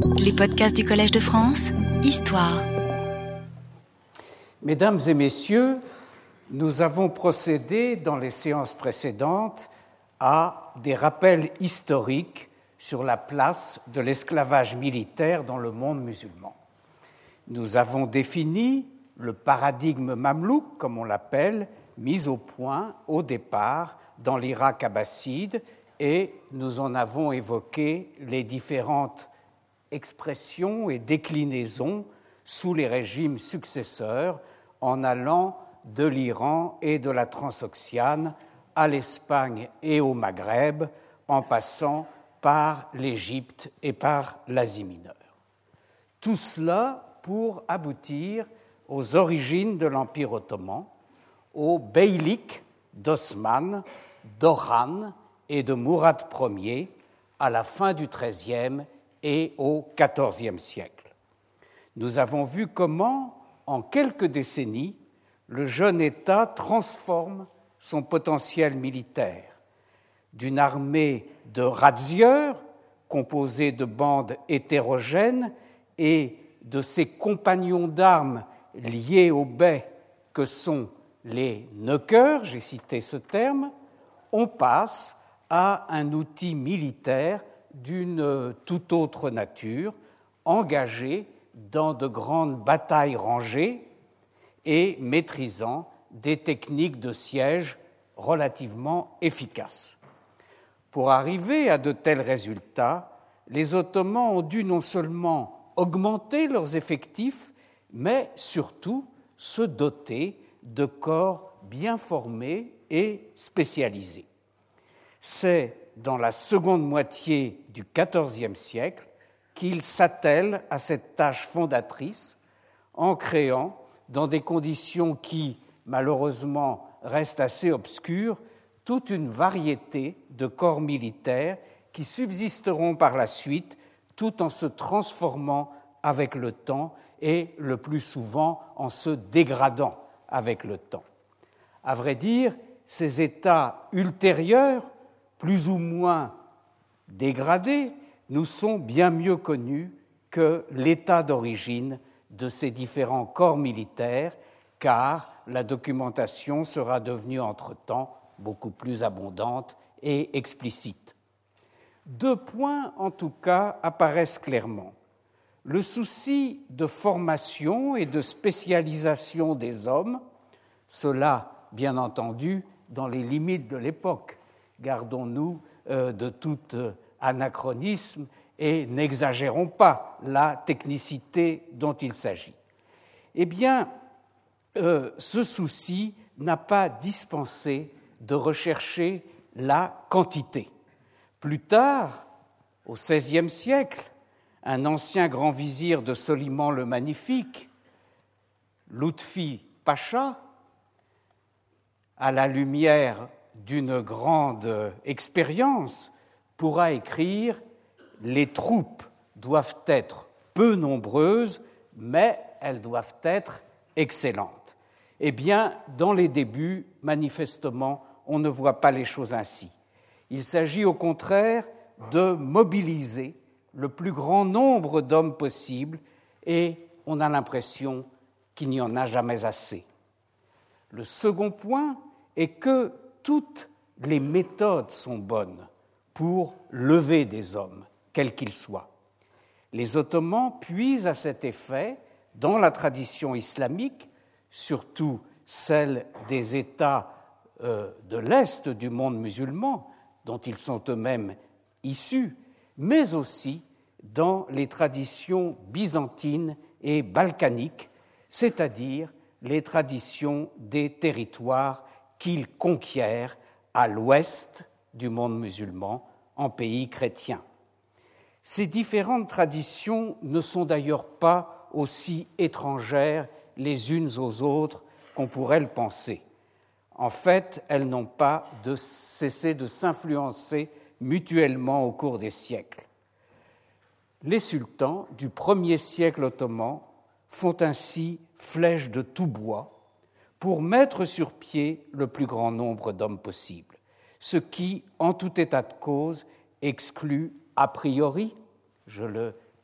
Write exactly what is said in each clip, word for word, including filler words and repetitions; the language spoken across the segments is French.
Les podcasts du Collège de France, Histoire. Mesdames et messieurs, nous avons procédé dans les séances précédentes à des rappels historiques sur la place de l'esclavage militaire dans le monde musulman. Nous avons défini le paradigme mamelouk, comme on l'appelle, mis au point au départ dans l'Irak abbasside, et nous en avons évoqué les différentes expressions et déclinaisons sous les régimes successeurs, en allant de l'Iran et de la Transoxiane à l'Espagne et au Maghreb, en passant par l'Égypte et par l'Asie mineure. Tout cela pour aboutir aux origines de l'Empire ottoman, au beylik d'Osman, d'Orhan et de Mourad Ier à la fin du treizième et au quatorzième siècle. Nous avons vu comment, en quelques décennies, le jeune État transforme son potentiel militaire d'une armée de razzieurs composée de bandes hétérogènes et de ses compagnons d'armes liés au bey que sont les knockers, j'ai cité ce terme, on passe à un outil militaire d'une toute autre nature, engagé dans de grandes batailles rangées et maîtrisant des techniques de siège relativement efficaces. Pour arriver à de tels résultats, les Ottomans ont dû non seulement augmenter leurs effectifs, mais surtout se doter de corps bien formés et spécialisés. C'est dans la seconde moitié du quatorzième siècle qu'ils s'attellent à cette tâche fondatrice en créant, dans des conditions qui, malheureusement, restent assez obscures, toute une variété de corps militaires qui subsisteront par la suite tout en se transformant avec le temps et le plus souvent en se dégradant avec le temps. À vrai dire, ces états ultérieurs, plus ou moins dégradés, nous sont bien mieux connus que l'état d'origine de ces différents corps militaires, car la documentation sera devenue entre-temps beaucoup plus abondante et explicite. Deux points, en tout cas, apparaissent clairement. Le souci de formation et de spécialisation des hommes, cela, bien entendu, dans les limites de l'époque. Gardons-nous euh, de tout euh, anachronisme et n'exagérons pas la technicité dont il s'agit. Eh bien, euh, ce souci n'a pas dispensé de rechercher la quantité. Plus tard, au seizième siècle, un ancien grand vizir de Soliman le Magnifique, Lutfi Pacha, à la lumière d'une grande expérience, pourra écrire « Les troupes doivent être peu nombreuses, mais elles doivent être excellentes ». Eh bien, dans les débuts, manifestement, on ne voit pas les choses ainsi. Il s'agit au contraire de mobiliser le plus grand nombre d'hommes possible et on a l'impression qu'il n'y en a jamais assez. Le second point est que toutes les méthodes sont bonnes pour lever des hommes, quels qu'ils soient. Les Ottomans puisent à cet effet dans la tradition islamique, surtout celle des États euh, de l'Est du monde musulman, dont ils sont eux-mêmes issus, mais aussi dans les traditions byzantines et balkaniques, c'est-à-dire les traditions des territoires qu'ils conquièrent à l'ouest du monde musulman, en pays chrétien. Ces différentes traditions ne sont d'ailleurs pas aussi étrangères les unes aux autres qu'on pourrait le penser. En fait, elles n'ont pas de cessé de s'influencer mutuellement au cours des siècles. Les sultans du premier siècle ottoman font ainsi flèche de tout bois pour mettre sur pied le plus grand nombre d'hommes possible, ce qui, en tout état de cause, exclut a priori, je le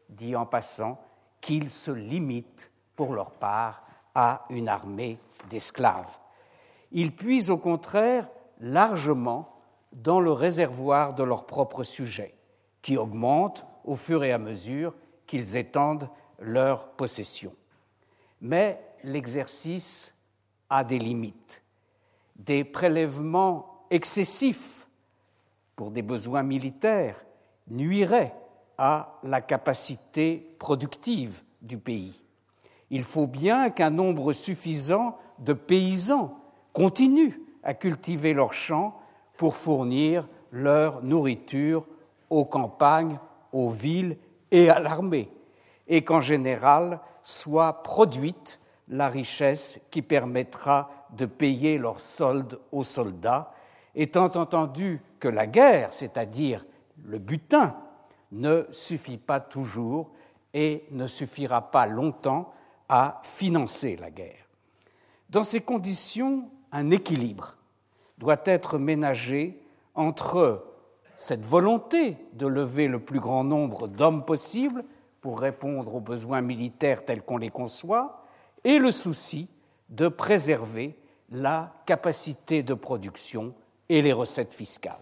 dit en passant, qu'ils se limitent pour leur part à une armée d'esclaves. Ils puisent au contraire largement dans le réservoir de leurs propres sujets, qui augmente au fur et à mesure qu'ils étendent leur possession. Mais l'exercice a des limites. Des prélèvements excessifs pour des besoins militaires nuiraient à la capacité productive du pays. Il faut bien qu'un nombre suffisant de paysans continuent à cultiver leurs champs pour fournir leur nourriture aux campagnes, aux villes et à l'armée, et qu'en général soit produite la richesse qui permettra de payer leurs soldes aux soldats, étant entendu que la guerre, c'est-à-dire le butin, ne suffit pas toujours et ne suffira pas longtemps à financer la guerre. Dans ces conditions, un équilibre doit être ménagé entre cette volonté de lever le plus grand nombre d'hommes possible pour répondre aux besoins militaires tels qu'on les conçoit et le souci de préserver la capacité de production et les recettes fiscales.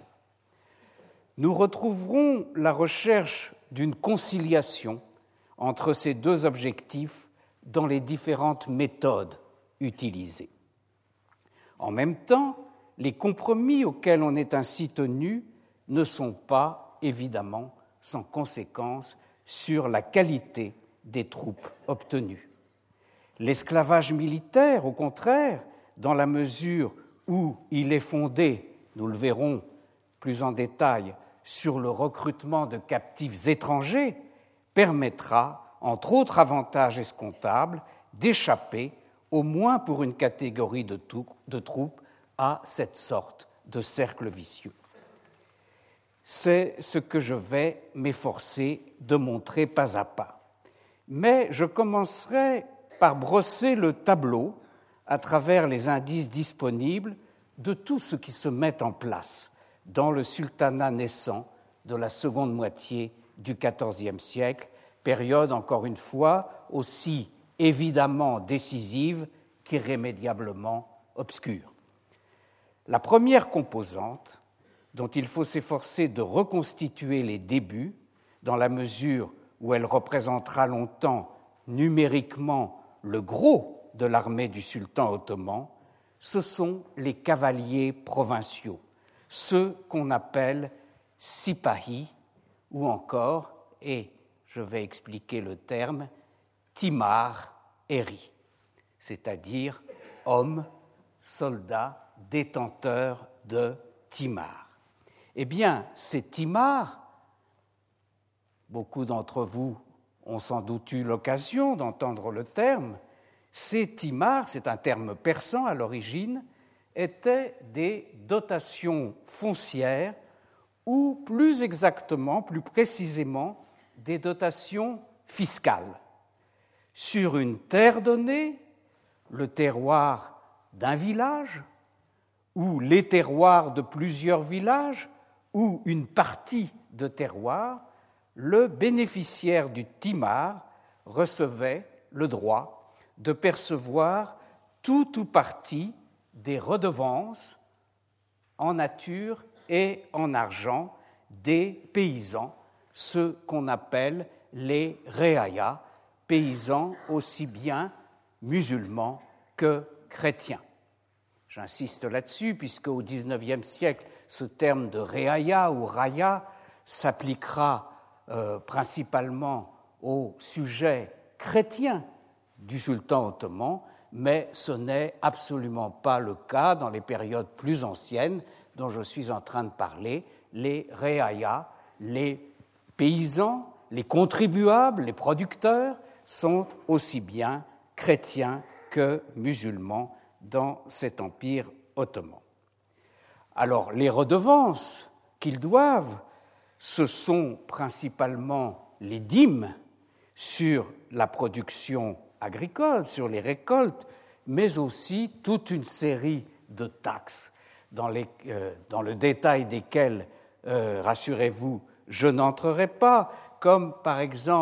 Nous retrouverons la recherche d'une conciliation entre ces deux objectifs dans les différentes méthodes utilisées. En même temps, les compromis auxquels on est ainsi tenu ne sont pas, évidemment, sans conséquence sur la qualité des troupes obtenues. L'esclavage militaire, au contraire, dans la mesure où il est fondé, nous le verrons plus en détail, sur le recrutement de captifs étrangers, permettra, entre autres avantages escomptables, d'échapper, au moins pour une catégorie de, tout, de troupes, à cette sorte de cercle vicieux. C'est ce que je vais m'efforcer de montrer pas à pas. Mais je commencerai par brosser le tableau à travers les indices disponibles de tout ce qui se met en place dans le sultanat naissant de la seconde moitié du quatorzième siècle, période, encore une fois, aussi évidemment décisive qu'irrémédiablement obscure. La première composante, dont il faut s'efforcer de reconstituer les débuts, dans la mesure où elle représentera longtemps numériquement le gros de l'armée du sultan ottoman, ce sont les cavaliers provinciaux, ceux qu'on appelle sipahi, ou encore, et je vais expliquer le terme, timar-eri, c'est-à-dire hommes, soldats, détenteurs de timar. Eh bien, ces timars, beaucoup d'entre vous ont sans doute eu l'occasion d'entendre le terme, ces timars, c'est un terme persan à l'origine, étaient des dotations foncières ou plus exactement, plus précisément, des dotations fiscales. Sur une terre donnée, le terroir d'un village, ou les terroirs de plusieurs villages, ou une partie de terroir, le bénéficiaire du timar recevait le droit de percevoir tout ou partie des redevances en nature et en argent des paysans, ceux qu'on appelle les réayas, paysans aussi bien musulmans que chrétiens. J'insiste là-dessus, puisque au dix-neuvième siècle, ce terme de réaya ou raya s'appliquera euh, principalement aux sujets chrétiens du sultan ottoman, mais ce n'est absolument pas le cas dans les périodes plus anciennes dont je suis en train de parler, les réayas, les paysans, les contribuables, les producteurs sont aussi bien chrétiens que musulmans dans cet empire ottoman. Alors, les redevances qu'ils doivent, ce sont principalement les dîmes sur la production agricole, sur les récoltes, mais aussi toute une série de taxes, dans, les, euh, dans le détail desquelles, euh, rassurez-vous, je n'entrerai pas, comme par exemple,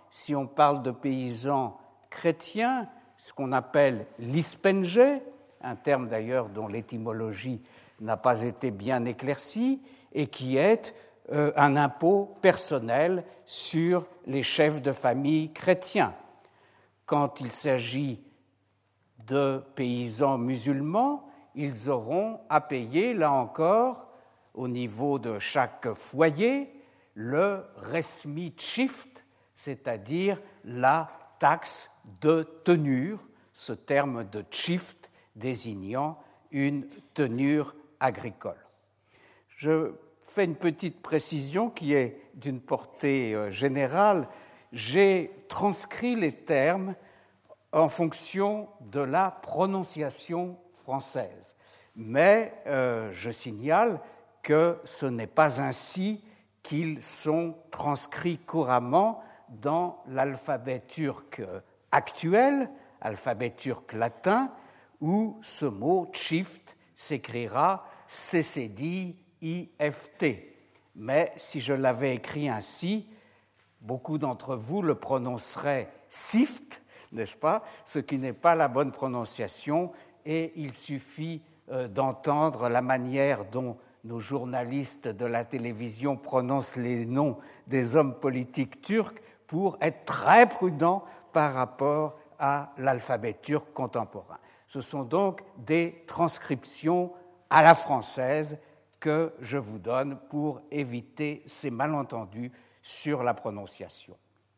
si on parle de paysans chrétiens, ce qu'on appelle l'ispenge, un terme d'ailleurs dont l'étymologie n'a pas été bien éclaircie, et qui est euh, un impôt personnel sur les chefs de famille chrétiens. Quand il s'agit de paysans musulmans, ils auront à payer, là encore, au niveau de chaque foyer, le resmi shift, c'est-à-dire la taxe de tenure, ce terme de shift désignant une tenure agricole. Je fais une petite précision qui est d'une portée générale. J'ai transcrit les termes en fonction de la prononciation française. Mais euh, je signale que ce n'est pas ainsi qu'ils sont transcrits couramment dans l'alphabet turc actuel, alphabet turc latin, où ce mot « shift » s'écrira C C D I F T. Mais si je l'avais écrit ainsi, beaucoup d'entre vous le prononceraient « sift », n'est-ce pas? Ce qui n'est pas la bonne prononciation, et il suffit euh, d'entendre la manière dont nos journalistes de la télévision prononcent les noms des hommes politiques turcs pour être très prudents par rapport à l'alphabet turc contemporain. Ce sont donc des transcriptions à la française que je vous donne pour éviter ces malentendus sur la prononciation.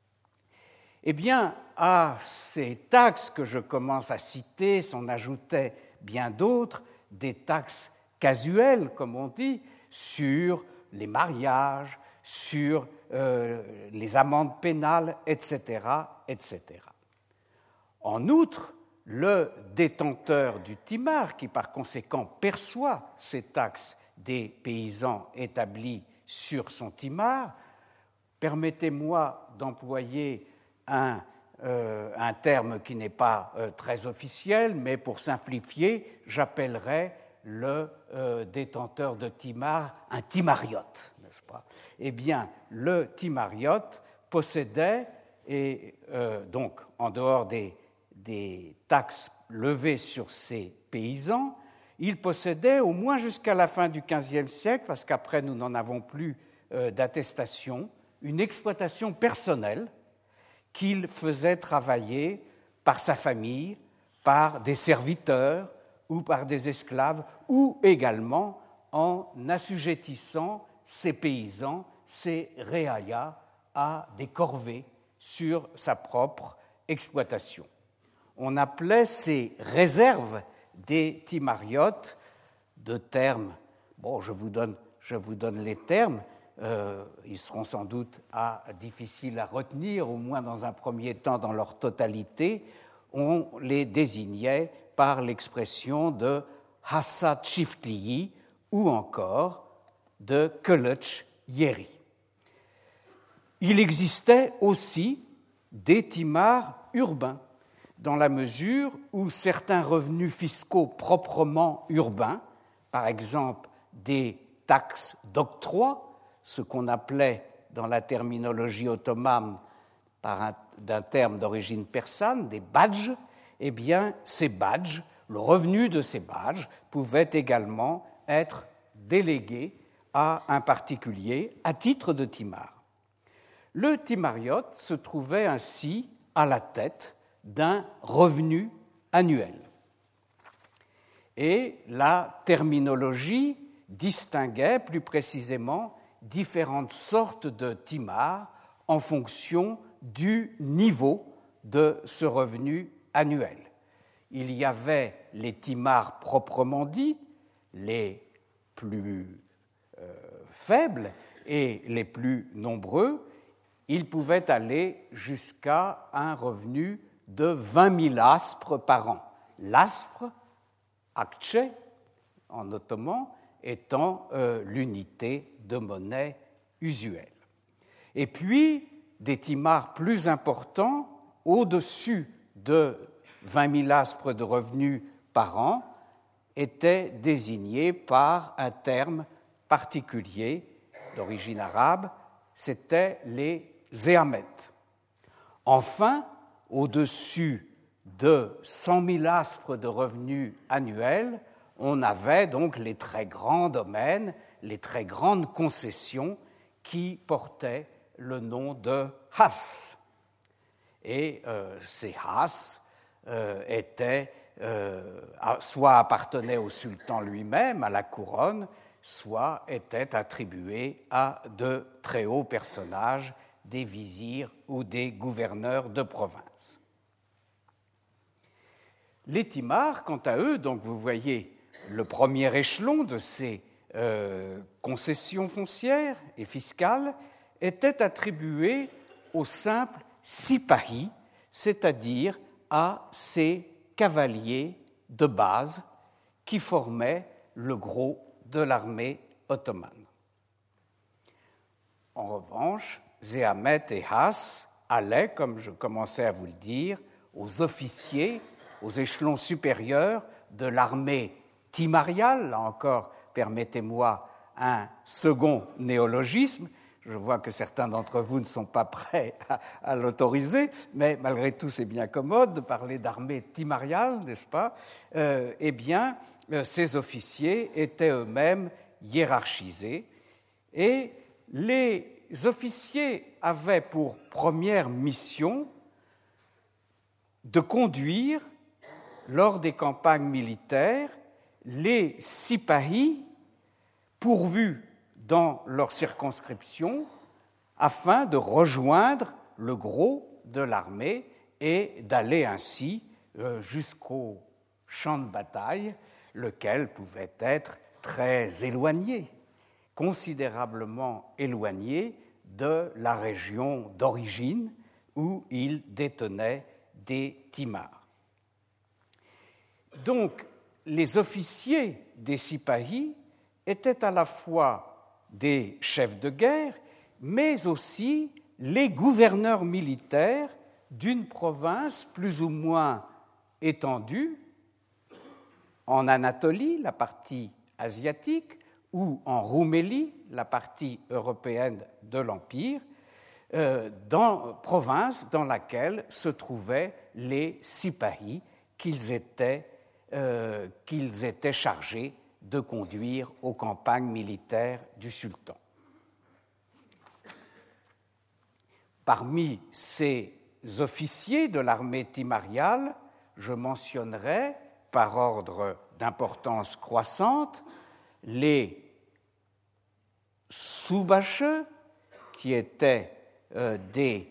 Eh bien, à ces taxes que je commence à citer s'en ajoutaient bien d'autres, des taxes casuelles, comme on dit, sur les mariages, sur euh, les amendes pénales, et cetera, et cetera. En outre, le détenteur du timar, qui par conséquent perçoit ces taxes des paysans établis sur son timar, permettez-moi d'employer un, euh, un terme qui n'est pas euh, très officiel, mais pour simplifier, j'appellerais le euh, détenteur de timar un timariote, n'est-ce pas? Eh bien, le timariote possédait, et euh, donc en dehors des, des taxes levées sur ses paysans, il possédait au moins jusqu'à la fin du quinzième siècle, parce qu'après nous n'en avons plus euh, d'attestation, une exploitation personnelle qu'il faisait travailler par sa famille, par des serviteurs ou par des esclaves, ou également en assujettissant ses paysans, ses réaïas, à des corvées sur sa propre exploitation. On appelait ces réserves des timariotes, de termes, bon, je vous donne, je vous donne les termes, Euh, ils seront sans doute à, difficiles à retenir, au moins dans un premier temps dans leur totalité. On les désignait par l'expression de Hassad Shiftliyi ou encore de Kılıç Yeri. Il existait aussi des timars urbains, dans la mesure où certains revenus fiscaux proprement urbains, par exemple des taxes d'octroi, ce qu'on appelait dans la terminologie ottomane par un, d'un terme d'origine persane, des badges, eh bien, ces badges, le revenu de ces badges pouvait également être délégué à un particulier à titre de timar. Le timariote se trouvait ainsi à la tête d'un revenu annuel. Et la terminologie distinguait plus précisément différentes sortes de timars en fonction du niveau de ce revenu annuel. Il y avait les timars proprement dits, les plus euh, faibles et les plus nombreux. Ils pouvaient aller jusqu'à un revenu de vingt mille aspres par an. L'aspre, akçe, en ottoman, étant euh, l'unité de monnaie usuelle. Et puis, des timars plus importants, au-dessus de vingt mille aspres de revenus par an, étaient désignés par un terme particulier d'origine arabe, c'était les zéamètes. Enfin, au-dessus de cent mille aspres de revenus annuels, on avait donc les très grands domaines, les très grandes concessions qui portaient le nom de has. Et euh, ces has euh, étaient, euh, soit appartenaient au sultan lui-même, à la couronne, soit étaient attribués à de très hauts personnages, des vizirs ou des gouverneurs de province. Les timars, quant à eux, donc vous voyez le premier échelon de ces euh, concessions foncières et fiscales, étaient attribués aux simples sipahi, c'est-à-dire à ces cavaliers de base qui formaient le gros de l'armée ottomane. En revanche, Zehamet et Has allaient, comme je commençais à vous le dire, aux officiers, aux échelons supérieurs de l'armée timariale. Là encore, permettez-moi un second néologisme. Je vois que certains d'entre vous ne sont pas prêts à, à l'autoriser, mais malgré tout, c'est bien commode de parler d'armée timariale, n'est-ce pas ? euh, Eh bien, euh, ces officiers étaient eux-mêmes hiérarchisés, et les officiers avaient pour première mission de conduire, lors des campagnes militaires, les sipahis pourvus dans leur circonscription afin de rejoindre le gros de l'armée et d'aller ainsi jusqu'au champ de bataille, lequel pouvait être très éloigné, considérablement éloigné de la région d'origine où ils détenaient des timars. Donc, les officiers des sipahis étaient à la fois des chefs de guerre, mais aussi les gouverneurs militaires d'une province plus ou moins étendue, en Anatolie, la partie asiatique, ou en Roumélie, la partie européenne de l'Empire, euh, dans province dans laquelle se trouvaient les sipahis qu'ils étaient, euh, qu'ils étaient chargés de conduire aux campagnes militaires du sultan. Parmi ces officiers de l'armée timariale, je mentionnerai, par ordre d'importance croissante, les soubache, qui étaient euh, des,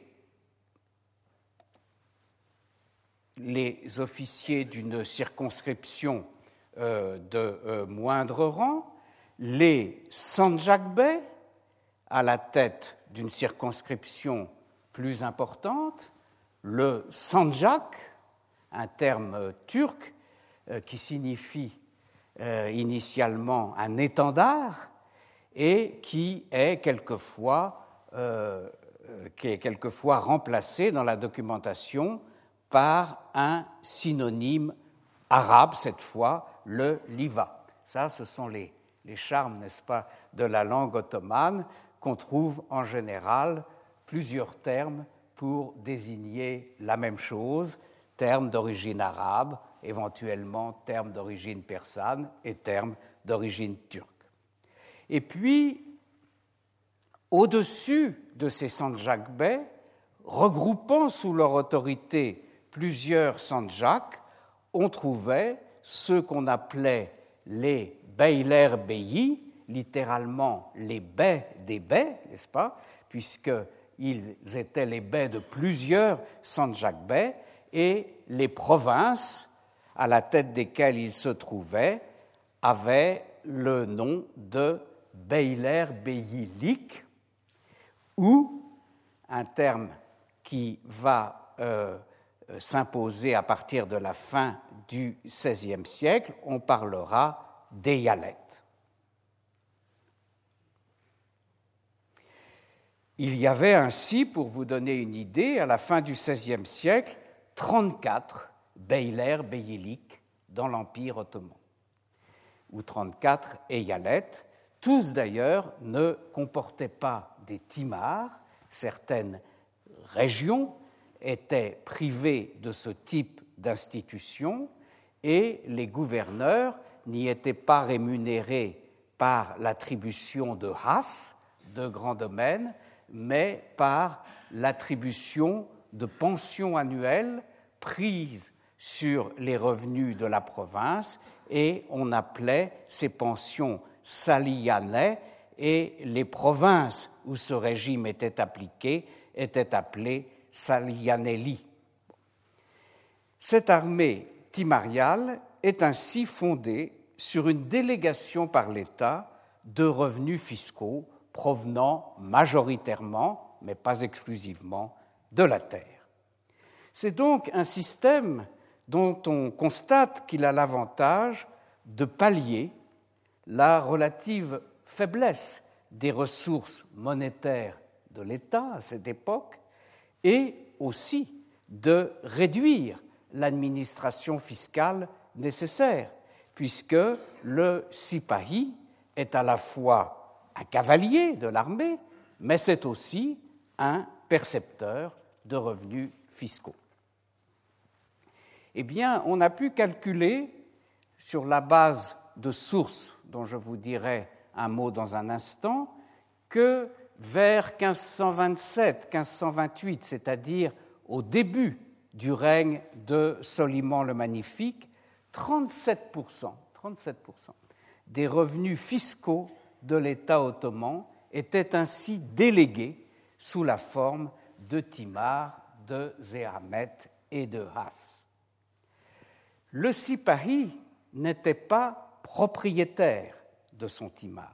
les officiers d'une circonscription euh, de euh, moindre rang, les sanjakbey, à la tête d'une circonscription plus importante, le sanjak, un terme euh, turc euh, qui signifie euh, initialement un étendard, et qui est quelquefois, euh, qui est quelquefois remplacé dans la documentation par un synonyme arabe, cette fois, le liva. Ça, ce sont les, les charmes, n'est-ce pas, de la langue ottomane, qu'on trouve en général plusieurs termes pour désigner la même chose, termes d'origine arabe, éventuellement termes d'origine persane et termes d'origine turque. Et puis, au-dessus de ces sanjakbey, regroupant sous leur autorité plusieurs sanjaks, on trouvait ceux qu'on appelait les beyler-beyi, littéralement les bey des bey, n'est-ce pas, puisqu'ils étaient les bey de plusieurs sanjakbey, et les provinces à la tête desquelles ils se trouvaient avaient le nom de beyler-beyilik, ou un terme qui va euh, s'imposer à partir de la fin du seizième siècle, on parlera d'Eyalet. Il y avait ainsi, pour vous donner une idée, à la fin du seizième siècle, trente-quatre beyler-beyilik dans l'Empire ottoman, ou trente-quatre Eyalet. Tous d'ailleurs ne comportaient pas des timars. Certaines régions étaient privés de ce type d'institution et les gouverneurs n'y étaient pas rémunérés par l'attribution de has, de grands domaines, mais par l'attribution de pensions annuelles prises sur les revenus de la province, et on appelait ces pensions salianae, et les provinces où ce régime était appliqué étaient appelées salianelli. Cette armée timariale est ainsi fondée sur une délégation par l'État de revenus fiscaux provenant majoritairement, mais pas exclusivement, de la terre. C'est donc un système dont on constate qu'il a l'avantage de pallier la relative faiblesse des ressources monétaires de l'État à cette époque et aussi de réduire l'administration fiscale nécessaire, puisque le sipahi est à la fois un cavalier de l'armée, mais c'est aussi un percepteur de revenus fiscaux. Eh bien, on a pu calculer, sur la base de sources dont je vous dirai un mot dans un instant, que vers quinze cent vingt-sept quinze cent vingt-huit, c'est-à-dire au début du règne de Soliman le Magnifique, trente-sept pour cent, trente-sept pour cent des revenus fiscaux de l'État ottoman étaient ainsi délégués sous la forme de timars, de zéamet et de has. Le sipahi n'était pas propriétaire de son timar.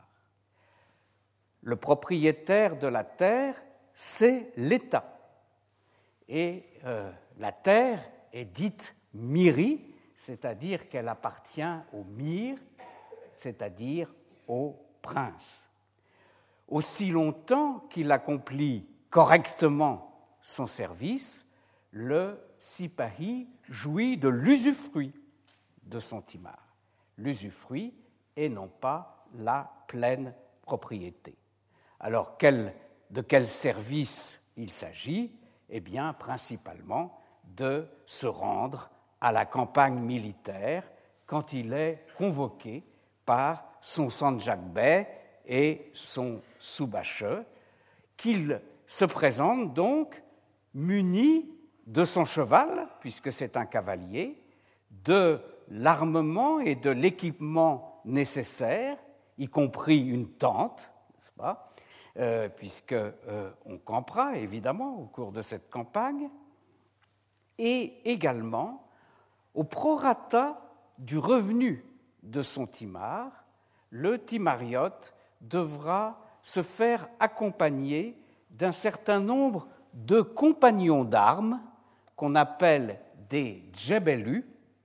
Le propriétaire de la terre, c'est l'État. Et euh, la terre est dite miri, c'est-à-dire qu'elle appartient au mir, c'est-à-dire au prince. Aussi longtemps qu'il accomplit correctement son service, le sipahi jouit de l'usufruit de son timar. L'usufruit et non pas la pleine propriété. Alors, quel, de quel service il s'agit ? Eh bien, principalement de se rendre à la campagne militaire quand il est convoqué par son sanjak-bey et son soubache, qu'il se présente donc muni de son cheval, puisque c'est un cavalier, de l'armement et de l'équipement nécessaires, y compris une tente, n'est-ce pas, euh, puisqu'on euh, campera évidemment au cours de cette campagne, et également au prorata du revenu de son timar, le timariote devra se faire accompagner d'un certain nombre de compagnons d'armes qu'on appelle des djebelus.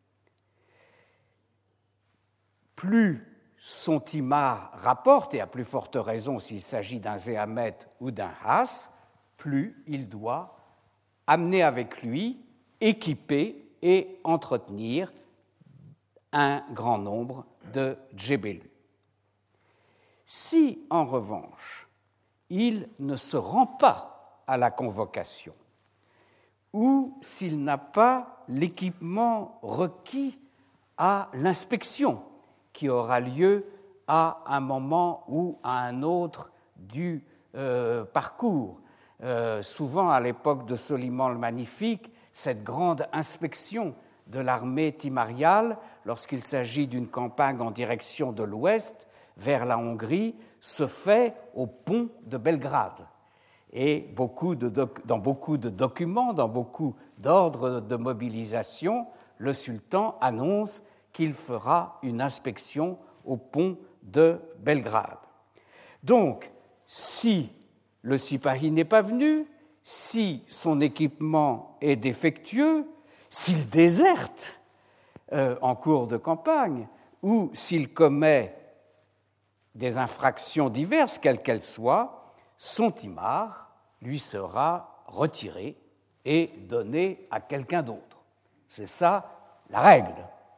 Plus son timar rapporte, et à plus forte raison s'il s'agit d'un zéamet ou d'un has, plus il doit amener avec lui, équiper et entretenir un grand nombre de djebelus. Si, en revanche, il ne se rend pas à la convocation, ou s'il n'a pas l'équipement requis à l'inspection qui aura lieu à un moment ou à un autre du euh, parcours. Euh, souvent, à l'époque de Soliman le Magnifique, cette grande inspection de l'armée timariale, lorsqu'il s'agit d'une campagne en direction de l'ouest, vers la Hongrie, se fait au pont de Belgrade. Et beaucoup de doc- dans beaucoup de documents, dans beaucoup d'ordres de mobilisation, le sultan annonce qu'il fera une inspection au pont de Belgrade. Donc, si le sipahi n'est pas venu, si son équipement est défectueux, s'il déserte euh, en cours de campagne, ou s'il commet des infractions diverses, quelles qu'elles soient, son timar lui sera retiré et donné à quelqu'un d'autre. C'est ça la règle.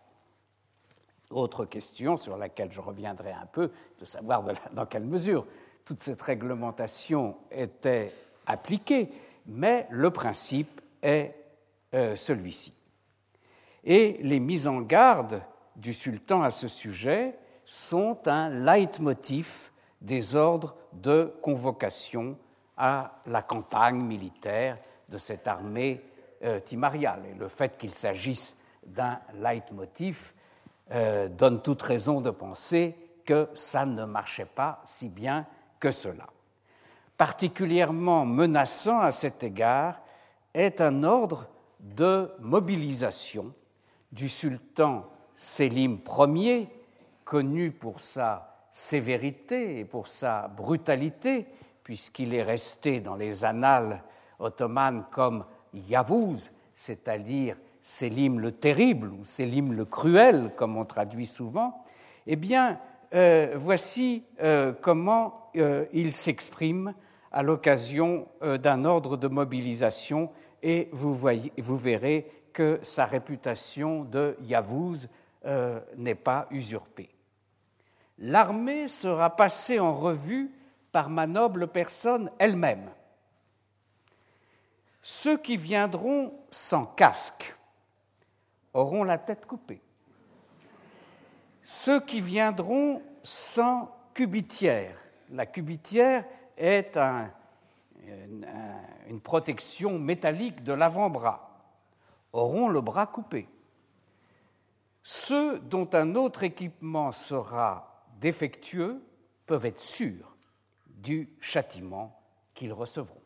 Autre question sur laquelle je reviendrai un peu, de savoir de la, dans quelle mesure toute cette réglementation était appliquée, mais le principe est euh, celui-ci. Et les mises en garde du sultan à ce sujet sont un leitmotiv des ordres de convocation à la campagne militaire de cette armée euh, timariale. Et le fait qu'il s'agisse d'un leitmotiv euh, donne toute raison de penser que ça ne marchait pas si bien que cela. Particulièrement menaçant à cet égard est un ordre de mobilisation du sultan Sélim Ier, connu pour sa sévérité et pour sa brutalité, puisqu'il est resté dans les annales ottomanes comme Yavuz, c'est-à-dire Sélim le terrible ou Sélim le cruel, comme on traduit souvent. Eh bien, euh, voici euh, comment euh, il s'exprime à l'occasion euh, d'un ordre de mobilisation, et vous, voyez, vous verrez que sa réputation de Yavuz euh, n'est pas usurpée. L'armée sera passée en revue par ma noble personne elle-même. Ceux qui viendront sans casque auront la tête coupée. Ceux qui viendront sans cubitière, la cubitière est un, une, une protection métallique de l'avant-bras, auront le bras coupé. Ceux dont un autre équipement sera défectueux peuvent être sûrs du châtiment qu'ils recevront.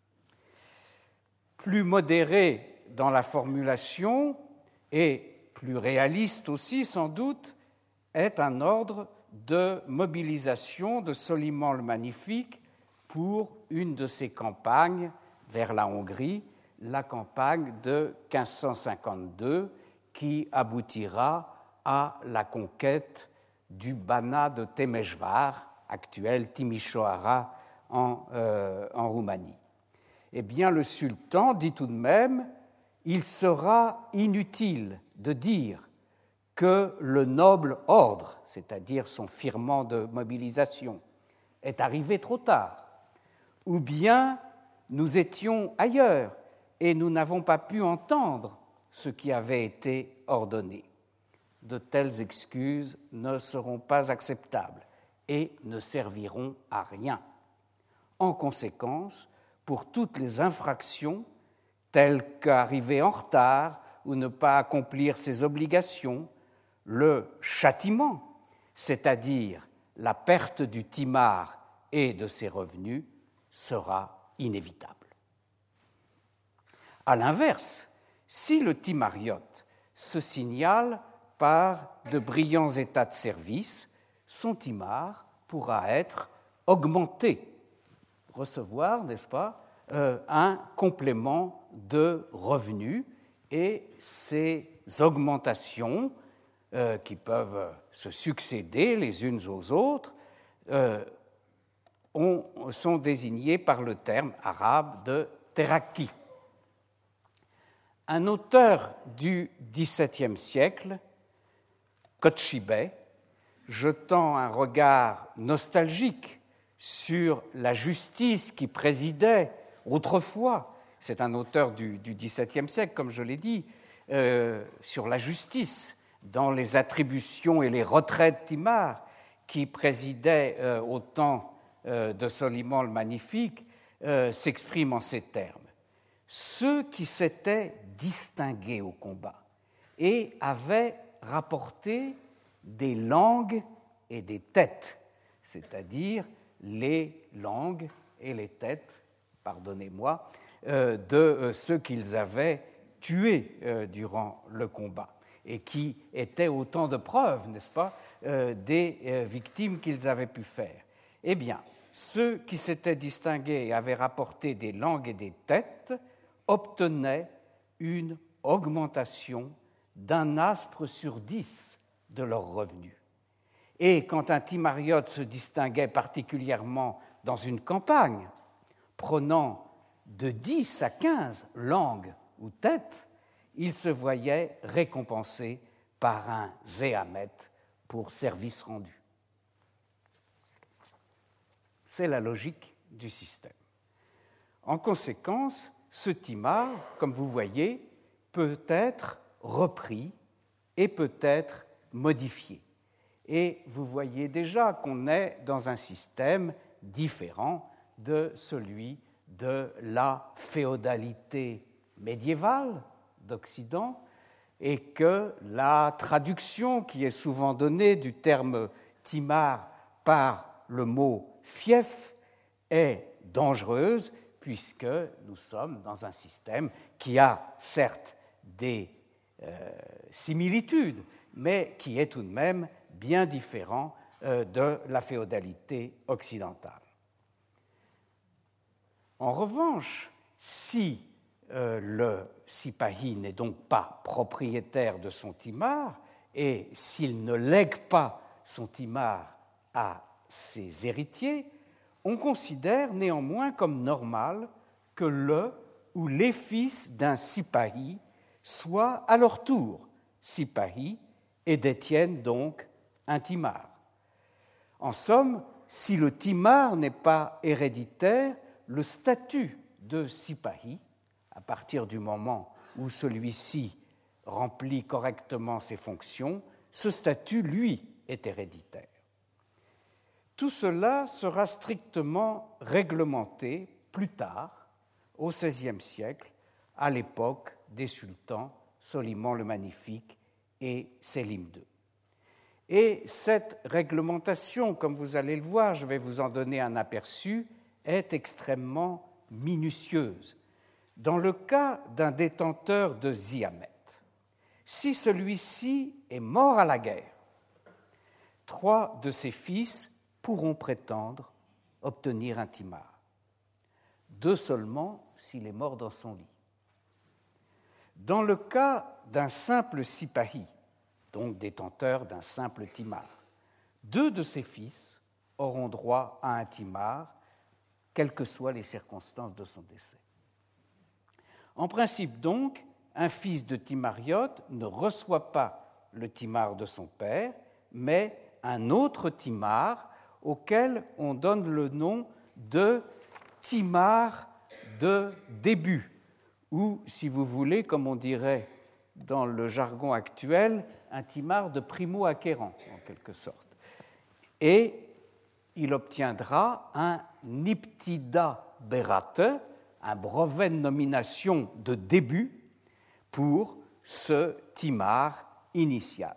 Plus modéré dans la formulation et plus réaliste aussi sans doute est un ordre de mobilisation de Soliman le Magnifique pour une de ses campagnes vers la Hongrie, la campagne de quinze cent cinquante-deux, qui aboutira à la conquête du Banat de Temesvar, actuel Timișoara en, euh, en Roumanie. Eh bien, le sultan dit tout de même « Il sera inutile de dire que le noble ordre, c'est-à-dire son firmament de mobilisation, est arrivé trop tard, ou bien nous étions ailleurs et nous n'avons pas pu entendre ce qui avait été ordonné. De telles excuses ne seront pas acceptables et ne serviront à rien. En conséquence, pour toutes les infractions, telles qu'arriver en retard ou ne pas accomplir ses obligations, le châtiment, c'est-à-dire la perte du timar et de ses revenus, sera inévitable. À l'inverse, si le timariote se signale par de brillants états de service, son timar pourra être augmenté, recevoir, n'est-ce pas, euh, un complément de revenus, et ces augmentations euh, qui peuvent se succéder les unes aux autres euh, ont, sont désignées par le terme arabe de teraki. Un auteur du dix-septième siècle, Kochibé, jetant un regard nostalgique sur la justice qui présidait autrefois, c'est un auteur du, du dix-septième siècle, comme je l'ai dit, euh, sur la justice dans les attributions et les retraites timar qui présidaient euh, au temps euh, de Soliman le Magnifique, euh, s'exprime en ces termes. Ceux qui s'étaient distingués au combat et avaient rapporté des langues et des têtes, c'est-à-dire les langues et les têtes, pardonnez-moi, euh, de euh, ceux qu'ils avaient tués euh, durant le combat et qui étaient autant de preuves, n'est-ce pas, euh, des euh, victimes qu'ils avaient pu faire. Eh bien, ceux qui s'étaient distingués et avaient rapporté des langues et des têtes obtenaient une augmentation d'un aspre sur dix de leurs revenus. Et quand un timariote se distinguait particulièrement dans une campagne, prenant de dix à quinze langues ou têtes, il se voyait récompensé par un zéamet pour service rendu. C'est la logique du système. En conséquence, ce timar, comme vous voyez, peut être repris et peut être modifié. Et vous voyez déjà qu'on est dans un système différent de celui de la féodalité médiévale d'Occident, et que la traduction qui est souvent donnée du terme timar par le mot fief est dangereuse, puisque nous sommes dans un système qui a certes des euh, similitudes, mais qui est tout de même bien différent euh, de la féodalité occidentale. En revanche, si euh, le sipahi n'est donc pas propriétaire de son timar, et s'il ne lègue pas son timar à ses héritiers, on considère néanmoins comme normal que le ou les fils d'un sipahi soient à leur tour sipahi et détiennent donc un timar. En somme, si le timar n'est pas héréditaire, le statut de sipahi, à partir du moment où celui-ci remplit correctement ses fonctions, ce statut, lui, est héréditaire. Tout cela sera strictement réglementé plus tard, au seizième siècle, à l'époque des sultans Soliman le Magnifique et Sélim deux. Et cette réglementation, comme vous allez le voir, je vais vous en donner un aperçu, est extrêmement minutieuse. Dans le cas d'un détenteur de ziamet, si celui-ci est mort à la guerre, trois de ses fils pourront prétendre obtenir un timar. Deux seulement s'il est mort dans son lit. Dans le cas d'un simple sipahi, donc détenteur d'un simple timar, deux de ses fils auront droit à un timar, quelles que soient les circonstances de son décès. En principe donc, un fils de timariote ne reçoit pas le timar de son père, mais un autre timar auquel on donne le nom de timar de début, ou, si vous voulez, comme on dirait dans le jargon actuel, un timar de primo-acquérant, en quelque sorte. Et il obtiendra un niptida berate, un brevet de nomination de début pour ce timar initial.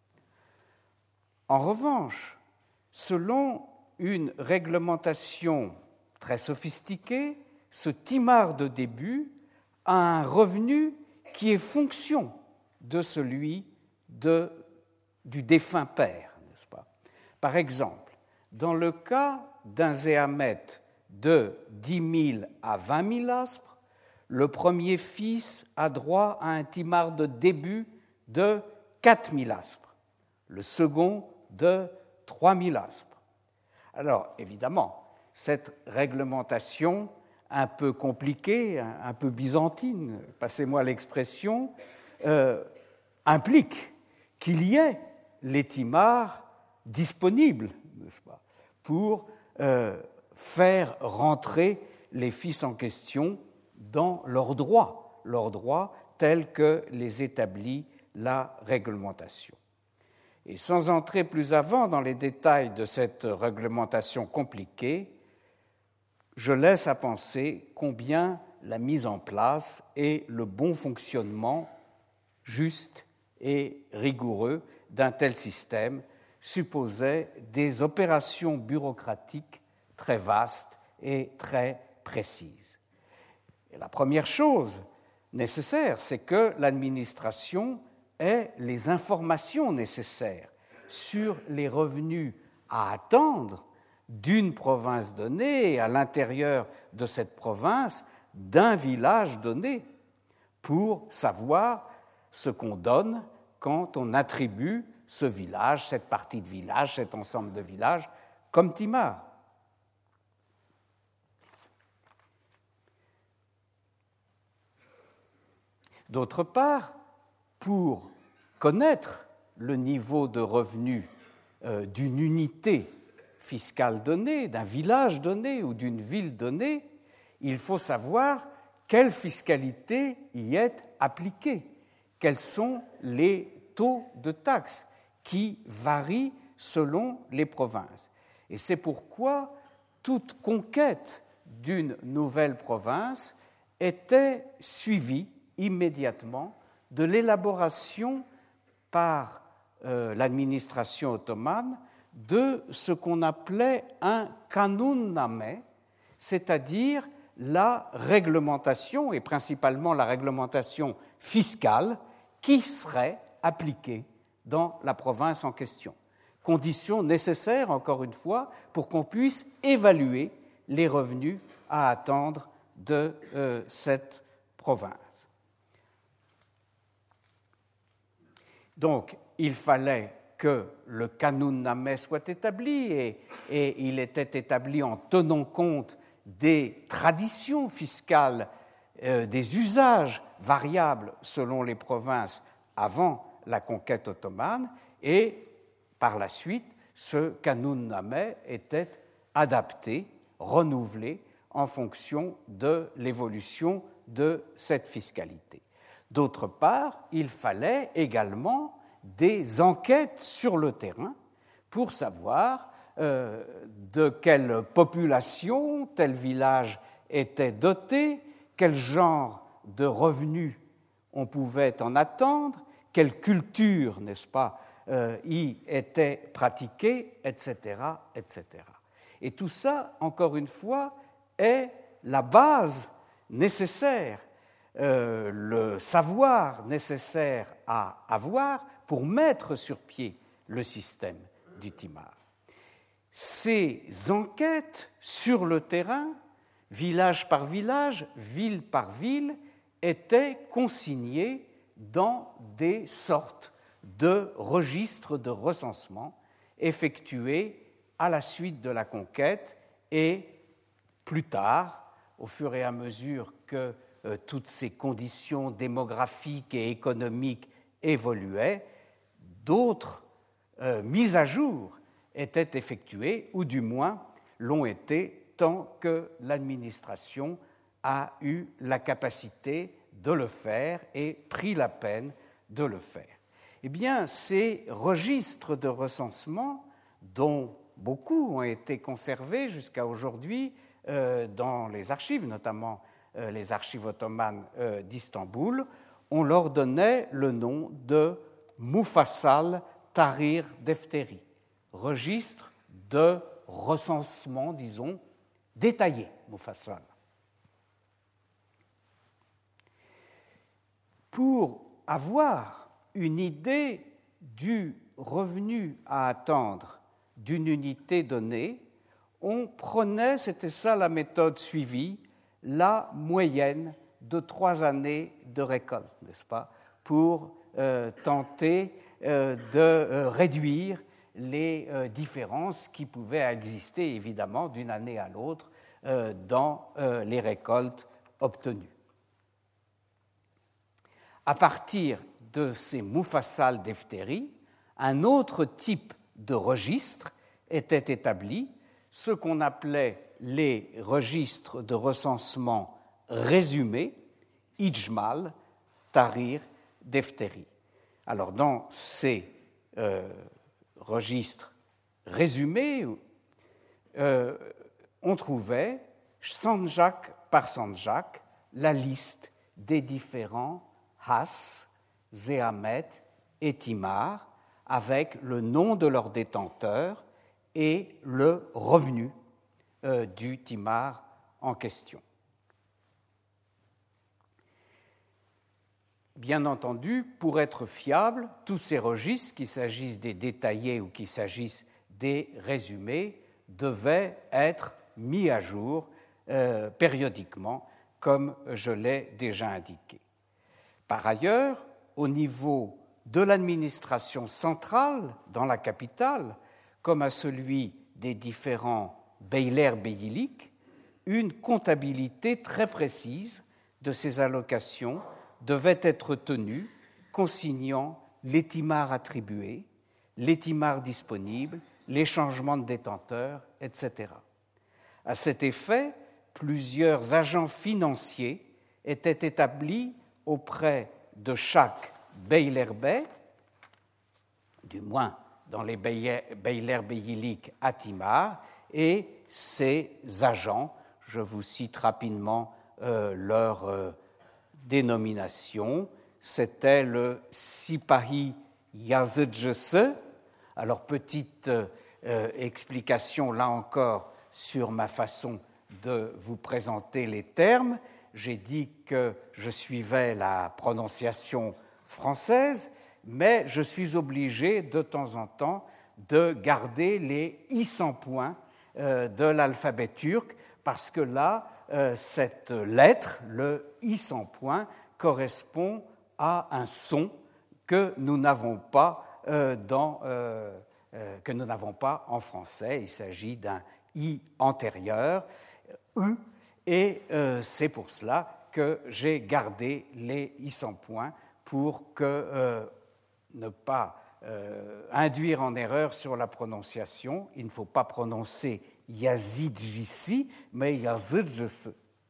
En revanche, selon une réglementation très sophistiquée, ce timar de début a un revenu qui est fonction de celui de, du défunt père, n'est-ce pas? Par exemple, dans le cas d'un zéamet de dix mille à vingt mille aspres, le premier fils a droit à un timar de début de quatre mille aspres, le second de trois mille aspres. Alors, évidemment, cette réglementation un peu compliquée, un peu byzantine, passez-moi l'expression, euh, implique qu'il y ait les timars disponibles, n'est-ce pas, pour euh, faire rentrer les fils en question dans leurs droits, leurs droits tels que les établit la réglementation. Et sans entrer plus avant dans les détails de cette réglementation compliquée, je laisse à penser combien la mise en place et le bon fonctionnement juste et rigoureux d'un tel système supposaient des opérations bureaucratiques très vastes et très précises. Et la première chose nécessaire, c'est que l'administration ait les informations nécessaires sur les revenus à attendre d'une province donnée et à l'intérieur de cette province, d'un village donné, pour savoir ce qu'on donne quand on attribue ce village, cette partie de village, cet ensemble de villages, comme timar. D'autre part, pour connaître le niveau de revenu euh, d'une unité fiscale donnée, d'un village donné ou d'une ville donnée, il faut savoir quelle fiscalité y est appliquée, quels sont les taux de taxes qui varient selon les provinces. Et c'est pourquoi toute conquête d'une nouvelle province était suivie immédiatement de l'élaboration par euh, l'administration ottomane de ce qu'on appelait un kanunname, c'est-à-dire la réglementation, et principalement la réglementation fiscale, qui serait appliquée dans la province en question. Condition nécessaire, encore une fois, pour qu'on puisse évaluer les revenus à attendre de euh, cette province. Donc, il fallait que le kanunname soit établi, et, et il était établi en tenant compte des traditions fiscales, euh, des usages variables selon les provinces avant la conquête ottomane, et par la suite, ce kanunname était adapté, renouvelé en fonction de l'évolution de cette fiscalité. D'autre part, il fallait également des enquêtes sur le terrain pour savoir euh, de quelle population tel village était doté, quel genre de revenus on pouvait en attendre, quelle culture, n'est-ce pas, euh, y était pratiquée, et cetera, et cetera. Et tout ça, encore une fois, est la base nécessaire, euh, le savoir nécessaire à avoir pour mettre sur pied le système du timar. Ces enquêtes sur le terrain, village par village, ville par ville, étaient consignées dans des sortes de registres de recensement effectués à la suite de la conquête et plus tard, au fur et à mesure que euh, toutes ces conditions démographiques et économiques évoluaient, d'autres euh, mises à jour étaient effectuées, ou du moins l'ont été tant que l'administration a eu la capacité de le faire et pris la peine de le faire. Eh bien, ces registres de recensement, dont beaucoup ont été conservés jusqu'à aujourd'hui euh, dans les archives, notamment euh, les archives ottomanes euh, d'Istanbul, on leur donnait le nom de Mufassal Tahrir Defteri, registre de recensement, disons, détaillé, Mufassal. Pour avoir une idée du revenu à attendre d'une unité donnée, on prenait, c'était ça la méthode suivie, la moyenne de trois années de récolte, n'est-ce pas, pour euh, tenter euh, de euh, réduire les euh, différences qui pouvaient exister, évidemment, d'une année à l'autre euh, dans euh, les récoltes obtenues. À partir de ces Mufassal Defteri, un autre type de registre était établi, ce qu'on appelait les registres de recensement résumés, Ijmal Tahrir Defteri. Alors, dans ces euh, registres résumés, euh, on trouvait, sanjak par sanjak, la liste des différents Has, Zéhamet et Timar, avec le nom de leur détenteur et le revenu euh, du timar en question. Bien entendu, pour être fiables, tous ces registres, qu'il s'agisse des détaillés ou qu'il s'agisse des résumés, devaient être mis à jour euh, périodiquement, comme je l'ai déjà indiqué. Par ailleurs, au niveau de l'administration centrale dans la capitale, comme à celui des différents beyler beyliks, une comptabilité très précise de ces allocations devait être tenue, consignant les timars attribués, les timars disponibles, les changements de détenteurs, et cetera. À cet effet, plusieurs agents financiers était établi auprès de chaque beylerbey, du moins dans les beylerbeyiliques à Timar, et ses agents. Je vous cite rapidement euh, leur euh, dénomination. C'était le Sipahi Yazidjese. Alors, petite euh, explication, là encore, sur ma façon de vous présenter les termes. J'ai dit que je suivais la prononciation française, mais je suis obligé de temps en temps de garder les i sans point euh, de l'alphabet turc, parce que là, euh, cette lettre, le i sans point, correspond à un son que nous n'avons pas, euh, dans, euh, euh, que nous n'avons pas en français. Il s'agit d'un i antérieur, u, et euh, c'est pour cela que j'ai gardé les i sans point pour que, euh, ne pas euh, induire en erreur sur la prononciation. Il ne faut pas prononcer Yazidjisi, mais Yazidjese.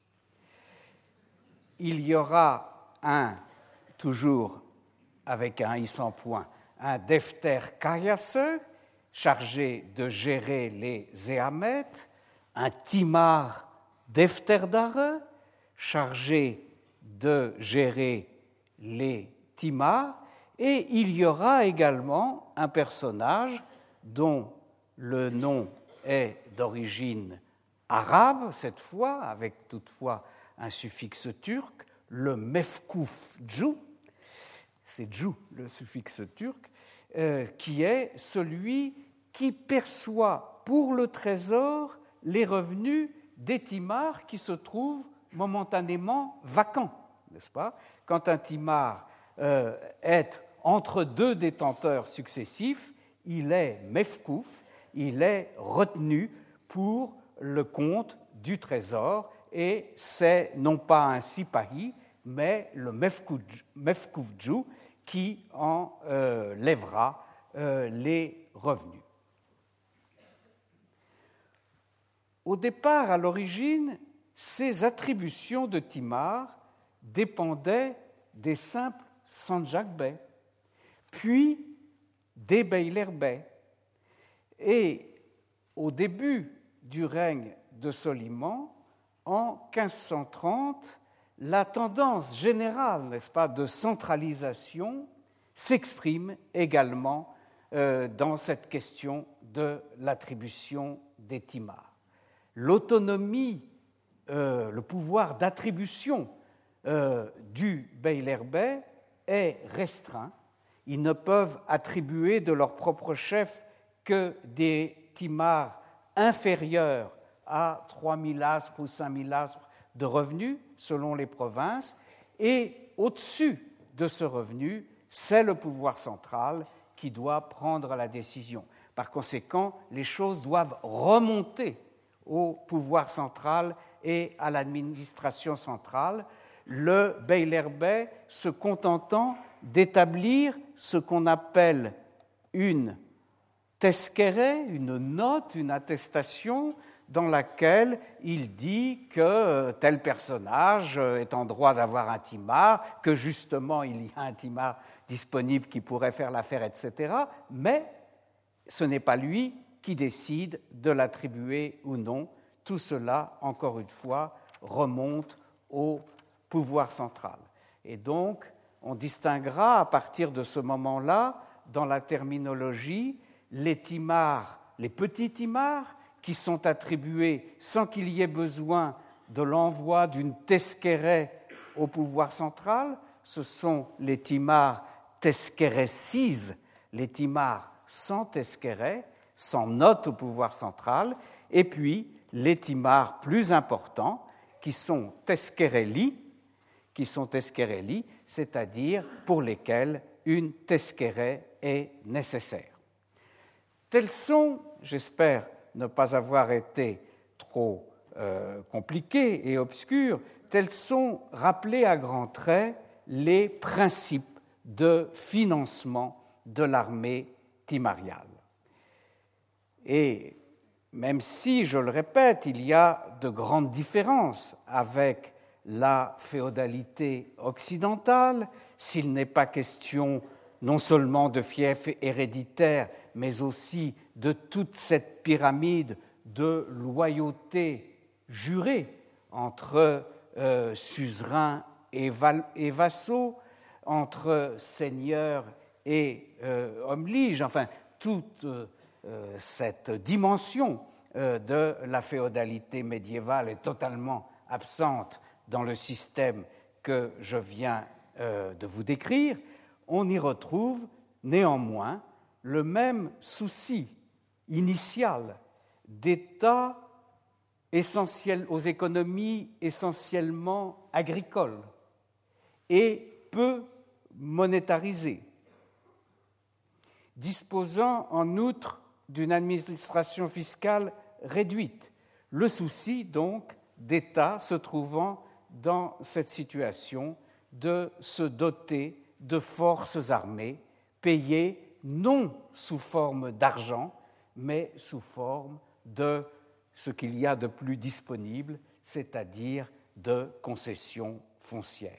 Il y aura un, toujours avec un i sans point, un Defter Kayase, chargé de gérer les Zéhamet, un Timar Defterdare, chargé de gérer les Timars, et il y aura également un personnage dont le nom est d'origine arabe, cette fois, avec toutefois un suffixe turc, le Mefkouf Djou, c'est Djou le suffixe turc, euh, qui est celui qui perçoit pour le trésor les revenus des timars qui se trouvent momentanément vacants, n'est-ce pas? Quand un timar euh, est entre deux détenteurs successifs, il est mefkouf, il est retenu pour le compte du trésor, et c'est non pas un sipahi, mais le mefkoufdjou qui en euh, lèvera euh, les revenus. Au départ, à l'origine, ces attributions de timar dépendaient des simples sanjak-bey, puis des beylerbey. Et au début du règne de Soliman, en quinze cent trente, la tendance générale, n'est-ce pas, de centralisation s'exprime également euh, dans cette question de l'attribution des timars. L'autonomie, euh, le pouvoir d'attribution euh, du beylerbey est restreint. Ils ne peuvent attribuer de leur propre chef que des timars inférieurs à trois mille aspres ou cinq mille aspres de revenus, selon les provinces, et au-dessus de ce revenu, c'est le pouvoir central qui doit prendre la décision. Par conséquent, les choses doivent remonter au pouvoir central et à l'administration centrale, le beylerbey se contentant d'établir ce qu'on appelle une teskere, une note, une attestation, dans laquelle il dit que tel personnage est en droit d'avoir un timar, que justement il y a un timar disponible qui pourrait faire l'affaire, et cetera. Mais ce n'est pas lui qui décide de l'attribuer ou non. Tout cela, encore une fois, remonte au pouvoir central. Et donc, on distinguera à partir de ce moment-là, dans la terminologie, les timars, les petits timars, qui sont attribués sans qu'il y ait besoin de l'envoi d'une teskere au pouvoir central. Ce sont les timars teskeresiz, les timars sans teskere, sans note au pouvoir central, et puis les timars plus importants qui sont teskereli, qui sont teskereli, c'est-à-dire pour lesquels une teskere est nécessaire. Tels sont, j'espère ne pas avoir été trop euh, compliqués et obscurs, tels sont rappelés à grands traits les principes de financement de l'armée timariale. Et même si, je le répète, il y a de grandes différences avec la féodalité occidentale, s'il n'est pas question non seulement de fief héréditaire, mais aussi de toute cette pyramide de loyauté jurée entre euh, suzerains et, val- et vassaux, entre seigneurs et euh, hommes liges, enfin, toute euh, cette dimension euh, de la féodalité médiévale est totalement absente dans le système que je viens euh, de vous décrire. On y retrouve néanmoins le même souci initial d'État essentiel, aux économies essentiellement agricoles et peu monétarisées, disposant en outre d'une administration fiscale réduite. Le souci, donc, d'État se trouvant dans cette situation de se doter de forces armées payées non sous forme d'argent, mais sous forme de ce qu'il y a de plus disponible, c'est-à-dire de concessions foncières.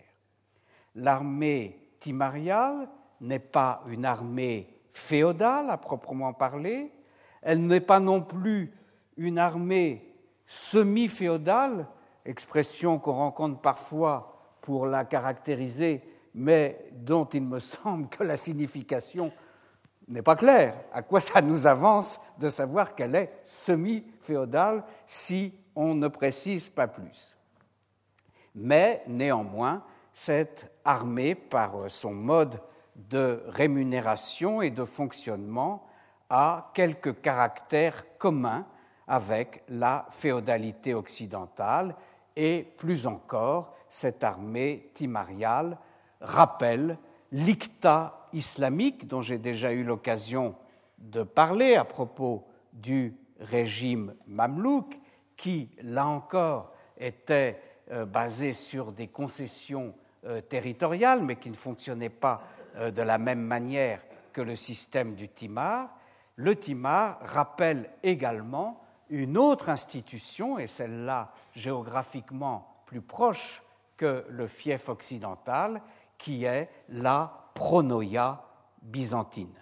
L'armée timariale n'est pas une armée féodale à proprement parler, elle n'est pas non plus une armée semi-féodale, expression qu'on rencontre parfois pour la caractériser, mais dont il me semble que la signification n'est pas claire. À quoi ça nous avance de savoir qu'elle est semi-féodale si on ne précise pas plus? Mais néanmoins, cette armée, par son mode de rémunération et de fonctionnement, a quelques caractères communs avec la féodalité occidentale et, plus encore, cette armée timariale rappelle l'Iqta islamique dont j'ai déjà eu l'occasion de parler à propos du régime mamelouk, qui, là encore, était euh, basé sur des concessions euh, territoriales, mais qui ne fonctionnait pas euh, de la même manière que le système du timar. Le timar rappelle également une autre institution, et celle-là géographiquement plus proche que le fief occidental, qui est la pronoia byzantine.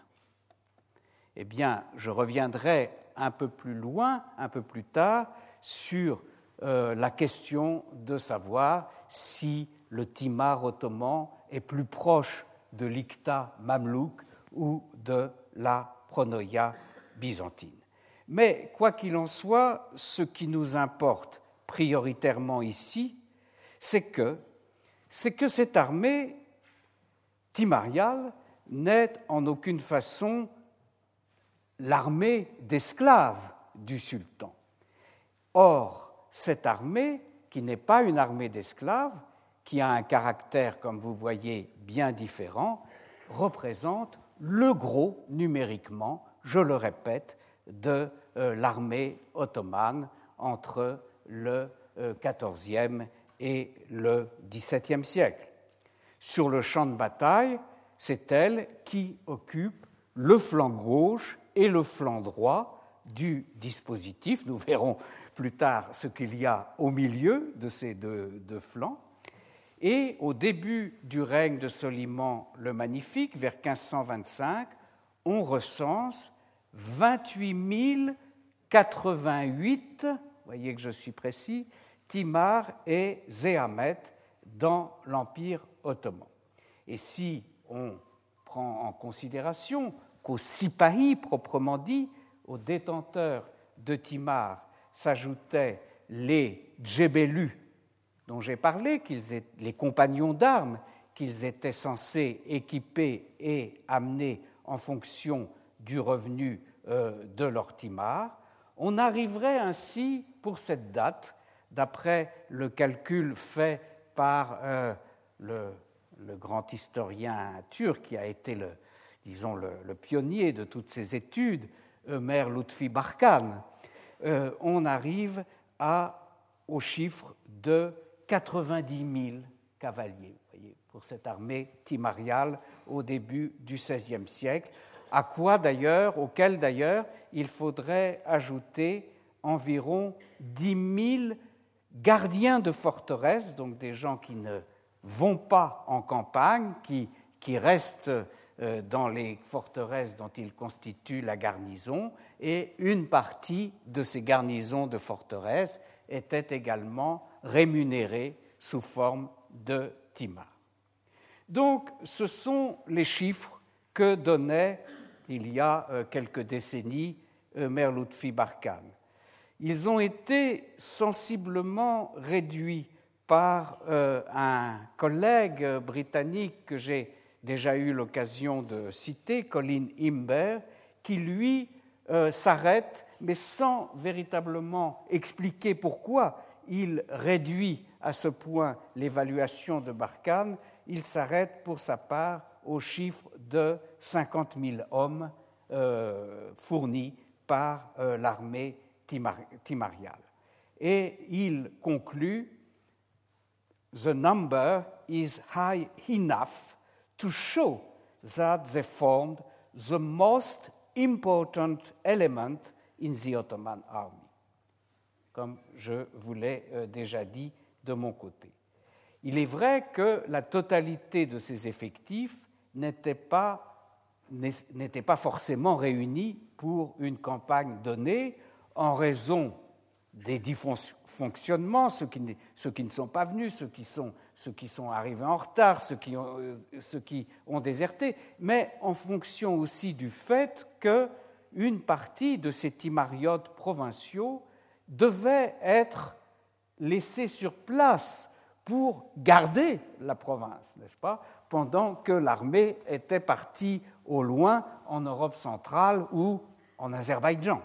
Eh bien, je reviendrai un peu plus loin, un peu plus tard, sur euh, la question de savoir si le timar ottoman est plus proche de l'Iqta mamelouk ou de la pronoia byzantine. Mais, quoi qu'il en soit, ce qui nous importe prioritairement ici, c'est que, c'est que cette armée timariale n'est en aucune façon l'armée d'esclaves du sultan. Or, cette armée, qui n'est pas une armée d'esclaves, qui a un caractère, comme vous voyez, bien différent, représente le gros, numériquement, je le répète, de euh, l'armée ottomane entre le euh, quatorzième et le dix-septième siècle. Sur le champ de bataille, c'est elle qui occupe le flanc gauche et le flanc droit du dispositif. Nous verrons plus tard ce qu'il y a au milieu de ces deux, deux flancs. Et au début du règne de Soliman le Magnifique, vers quinze cent vingt-cinq, on recense vingt-huit mille quatre-vingt-huit, vous voyez que je suis précis, timars et zéamet dans l'Empire ottoman. Et si on prend en considération qu'aux sipahis proprement dit, aux détenteurs de timars, s'ajoutaient les djebelus dont j'ai parlé, qu'ils étaient, les compagnons d'armes qu'ils étaient censés équiper et amener en fonction du revenu euh, de leur timar, on arriverait ainsi, pour cette date, d'après le calcul fait par euh, le, le grand historien turc qui a été le, disons, le, le pionnier de toutes ces études, Ömer Lütfi Barkan, euh, on arrive à, au chiffre de quatre-vingt-dix mille cavaliers, vous voyez, pour cette armée timariale au début du seizième siècle, à quoi d'ailleurs, auquel d'ailleurs il faudrait ajouter environ dix mille gardiens de forteresses, donc des gens qui ne vont pas en campagne, qui, qui restent euh, dans les forteresses dont ils constituent la garnison, et une partie de ces garnisons de forteresses était également rémunérée sous forme de timar. Donc, ce sont les chiffres que donnait, il y a euh, quelques décennies, Ömer Lütfi Barkan. Ils ont été sensiblement réduits par euh, un collègue britannique que j'ai déjà eu l'occasion de citer, Colin Imber, qui, lui, euh, s'arrête, mais sans véritablement expliquer pourquoi il réduit à ce point l'évaluation de Barkan. Il s'arrête pour sa part au chiffre de cinquante mille hommes euh, fournis par euh, l'armée timar- timariale. Et il conclut « The number is high enough to show that they formed the most important element in the Ottoman army », comme je vous l'ai euh, déjà dit de mon côté. Il est vrai que la totalité de ces effectifs n'était pas, n'était pas forcément réunie pour une campagne donnée en raison des dysfonctionnements, ceux qui, ceux qui ne sont pas venus, ceux qui sont, ceux qui sont arrivés en retard, ceux qui, ont, ceux qui ont déserté, mais en fonction aussi du fait qu'une partie de ces timariotes provinciaux devait être laissée sur place pour garder la province, n'est-ce pas, pendant que l'armée était partie au loin en Europe centrale ou en Azerbaïdjan.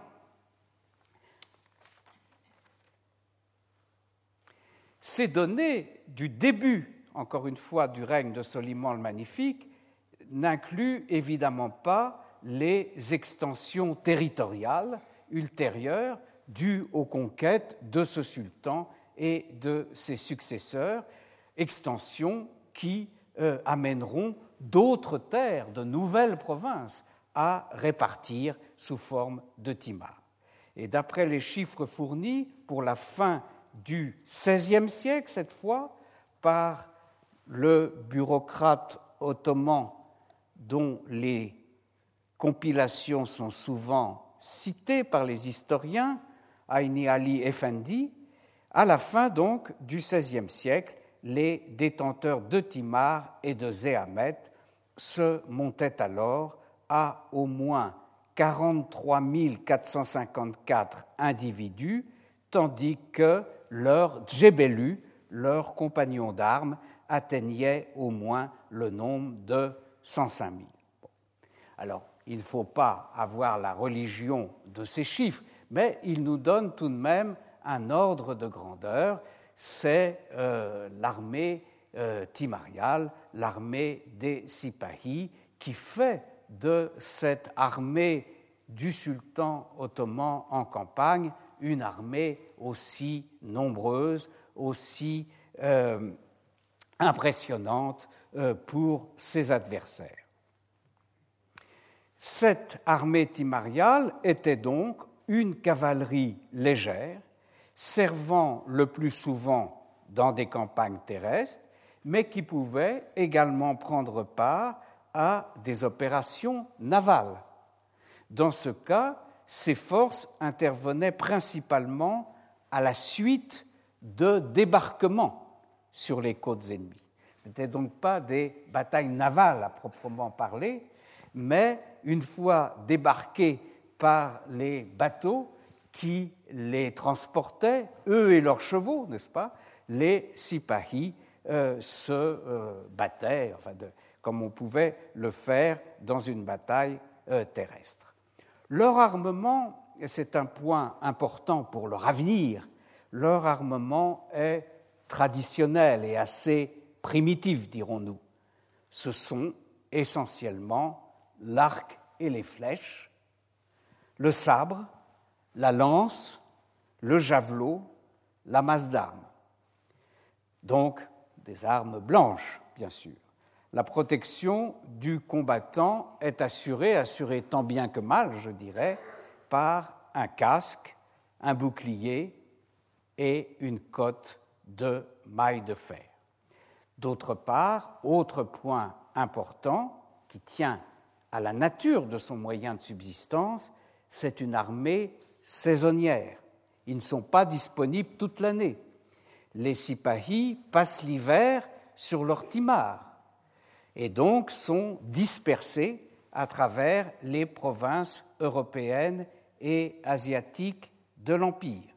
Ces données du début, encore une fois, du règne de Soliman le Magnifique n'incluent évidemment pas les extensions territoriales ultérieures dues aux conquêtes de ce sultan et de ses successeurs, extensions qui euh, amèneront d'autres terres, de nouvelles provinces à répartir sous forme de timar. Et d'après les chiffres fournis pour la fin du seizième siècle, cette fois, par le bureaucrate ottoman dont les compilations sont souvent citées par les historiens, Ayni Ali Effendi, à la fin donc du seizième siècle, les détenteurs de timar et de zéamet se montaient alors à au moins quarante-trois mille quatre cent cinquante-quatre individus, tandis que leurs djebelus, leurs compagnons d'armes, atteignaient au moins le nombre de cent cinq mille. Bon. Alors, il ne faut pas avoir la religion de ces chiffres, mais ils nous donnent tout de même un ordre de grandeur. C'est euh, l'armée euh, timariale, l'armée des Sipahis, qui fait de cette armée du sultan ottoman en campagne une armée aussi nombreuse, aussi euh, impressionnante euh, pour ses adversaires. Cette armée timariale était donc une cavalerie légère, servant le plus souvent dans des campagnes terrestres, mais qui pouvait également prendre part à des opérations navales. Dans ce cas, ces forces intervenaient principalement à la suite de débarquements sur les côtes ennemies. Ce n'étaient donc pas des batailles navales à proprement parler, mais une fois débarqués par les bateaux qui les transportaient, eux et leurs chevaux, n'est-ce pas, les Sipahis euh, se euh, battaient, enfin de, comme on pouvait le faire dans une bataille euh, terrestre. Leur armement, et c'est un point important pour leur avenir, leur armement est traditionnel et assez primitif, dirons-nous. Ce sont essentiellement l'arc et les flèches, le sabre, la lance, le javelot, la masse d'armes. Donc, des armes blanches, bien sûr. La protection du combattant est assurée, assurée tant bien que mal, je dirais, par un casque, un bouclier, et une cotte de mailles de fer. D'autre part, autre point important qui tient à la nature de son moyen de subsistance, c'est une armée saisonnière. Ils ne sont pas disponibles toute l'année. Les sipahis passent l'hiver sur leur timar et donc sont dispersés à travers les provinces européennes et asiatiques de l'Empire.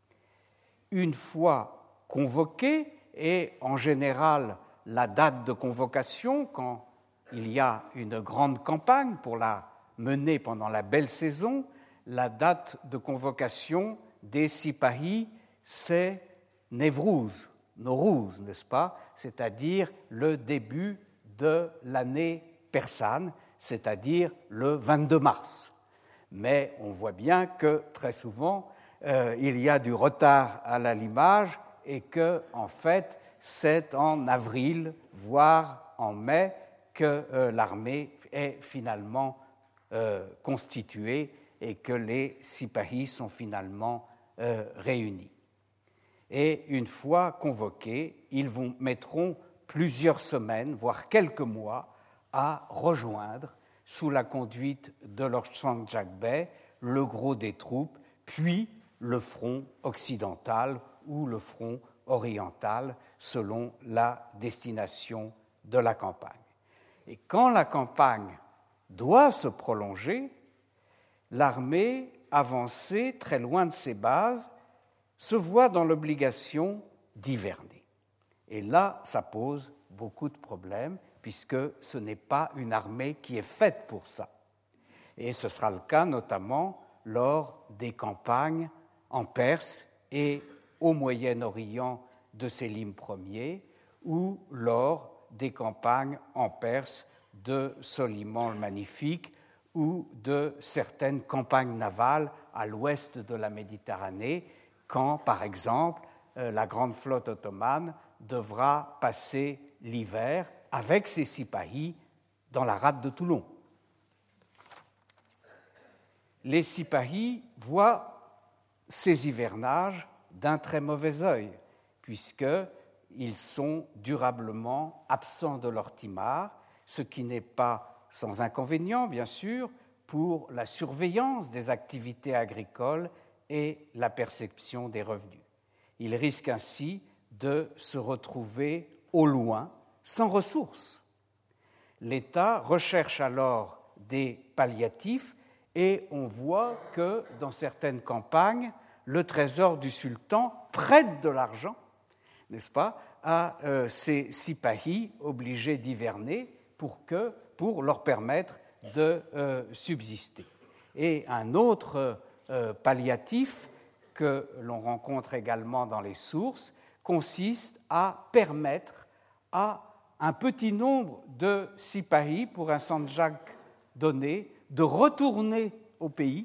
Une fois convoqués, et en général la date de convocation, quand il y a une grande campagne pour la mener pendant la belle saison, la date de convocation des sipahis, c'est Newrouz, Nowrouz, n'est-ce pas? C'est-à-dire le début de l'année persane, c'est-à-dire le vingt-deux mars. Mais on voit bien que très souvent, euh, il y a du retard à l'allumage et que, en fait, c'est en avril, voire en mai, que euh, l'armée est finalement euh, constituée et que les sipahis sont finalement euh, réunis. Et une fois convoqués, ils vont, mettront plusieurs semaines, voire quelques mois, à rejoindre, sous la conduite de Lord Sanjak Bey, le gros des troupes, puis le front occidental ou le front oriental, selon la destination de la campagne. Et quand la campagne doit se prolonger, l'armée avancée très loin de ses bases se voit dans l'obligation d'hiverner. Et là, ça pose beaucoup de problèmes, puisque ce n'est pas une armée qui est faite pour ça. Et ce sera le cas notamment lors des campagnes en Perse et au Moyen-Orient de Sélim Ier, ou lors des campagnes en Perse de Soliman le Magnifique, ou de certaines campagnes navales à l'ouest de la Méditerranée, quand, par exemple, la grande flotte ottomane devra passer l'hiver avec ses sipahis dans la rade de Toulon. Les sipahis voient ces hivernages d'un très mauvais œil, puisqu'ils sont durablement absents de leur timar, ce qui n'est pas sans inconvénient, bien sûr, pour la surveillance des activités agricoles et la perception des revenus. Ils risquent ainsi de se retrouver au loin, sans ressources. L'État recherche alors des palliatifs et on voit que dans certaines campagnes, le trésor du sultan prête de l'argent, n'est-ce pas, à euh, ces sipahis obligés d'hiverner pour, que, pour leur permettre de euh, subsister. Et un autre euh, palliatif que l'on rencontre également dans les sources consiste à permettre à un petit nombre de sipahis, pour un sanjak donné, de retourner au pays,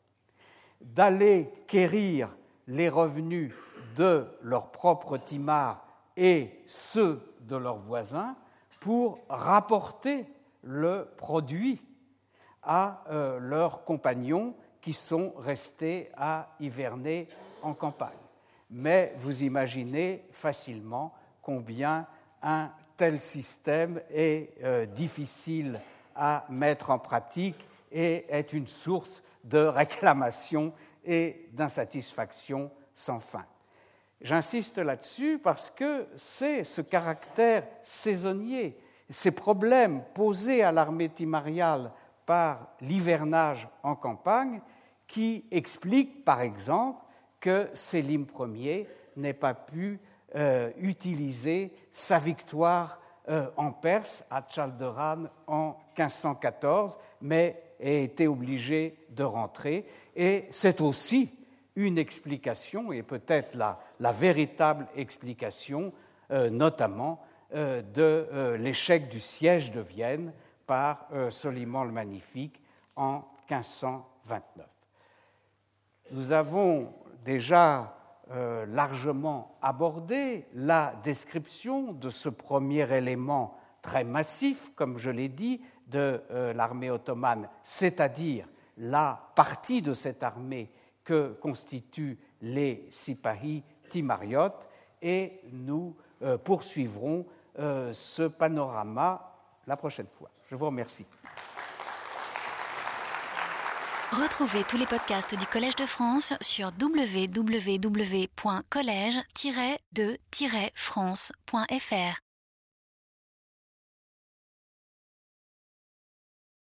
d'aller quérir les revenus de leur propre timar et ceux de leurs voisins pour rapporter le produit à euh, leurs compagnons qui sont restés à hiverner en campagne. Mais vous imaginez facilement combien un tel système est euh, difficile à mettre en pratique et est une source de réclamations et d'insatisfaction sans fin. J'insiste là-dessus parce que c'est ce caractère saisonnier, ces problèmes posés à l'armée timariale par l'hivernage en campagne qui expliquent, par exemple, que Sélim Ier n'ait pas pu euh, utiliser sa victoire euh, en Perse à Chalderan en quinze cent quatorze, mais ait été obligé de rentrer. Et c'est aussi une explication, et peut-être la, la véritable explication, euh, notamment euh, de euh, l'échec du siège de Vienne par euh, Soliman le Magnifique en quinze cent vingt-neuf. Nous avons déjà euh, largement abordé la description de ce premier élément très massif, comme je l'ai dit, de euh, l'armée ottomane, c'est-à-dire la partie de cette armée que constituent les sipahis, Tim Marriott, et nous euh, poursuivrons euh, ce panorama la prochaine fois. Je vous remercie. Retrouvez tous les podcasts du Collège de France sur w w w point collège tiret de tiret france point f r.